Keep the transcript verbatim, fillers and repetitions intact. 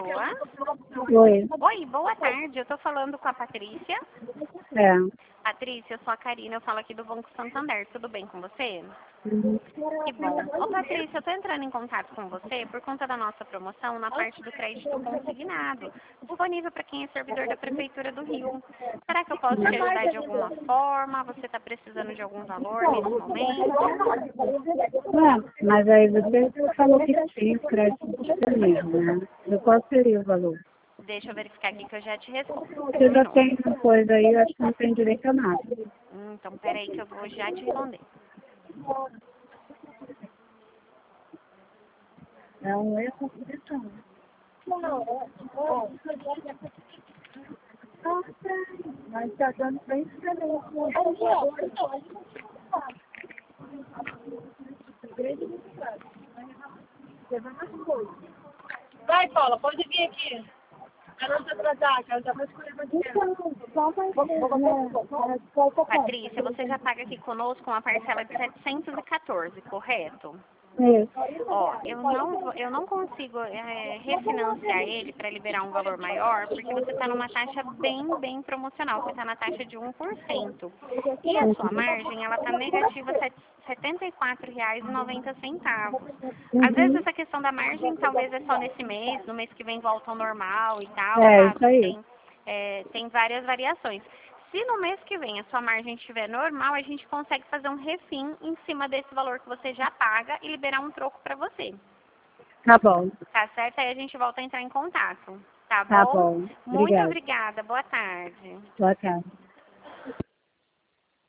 pessoa? Oi. Oi, boa tarde. Eu tô falando com a Patrícia. É. Patrícia, eu sou a Karina, eu falo aqui do Banco Santander. Tudo bem com você? Uhum. Que bom. Ô, Patrícia, eu tô entrando em contato com você por conta da nossa promoção na parte do crédito consignado, disponível para quem é servidor da Prefeitura do Rio. Será que eu posso te ajudar de alguma forma? Você está precisando de algum valor nesse momento? É, mas aí você falou que tinha crédito disponível, né? E qual seria o valor? Deixa eu verificar aqui que eu já te respondo. Você Um já minuto. tem uma coisa aí, eu acho que não tem direito a nada. Hum, Então, peraí que eu vou já te responder. É um erro direção. Mas tá dando bem diferente. Vai, Paula, pode vir aqui. Para não se atrasar, que ela já vai escolher mais tempo. Patrícia, você já paga aqui conosco uma parcela de setecentos e quatorze, correto? Isso. Ó, eu não, vou- eu não consigo é, refinanciar ele para liberar um valor maior, porque você está numa taxa bem, bem promocional, você está na taxa de um por cento. E a sua margem, ela está negativa set- setenta e quatro reais e noventa centavos. Às vezes Uhum. essa questão da margem talvez é só nesse mês, no mês que vem volta ao normal e tal, É, isso sabe? aí. Tem, é, tem várias variações. Se no mês que vem a sua margem estiver normal, a gente consegue fazer um refim em cima desse valor que você já paga e liberar um troco para você. Tá bom. Tá certo? Aí a gente volta a entrar em contato. Tá Tá bom? bom. Muito Obrigada. obrigada. Boa tarde. Boa tarde.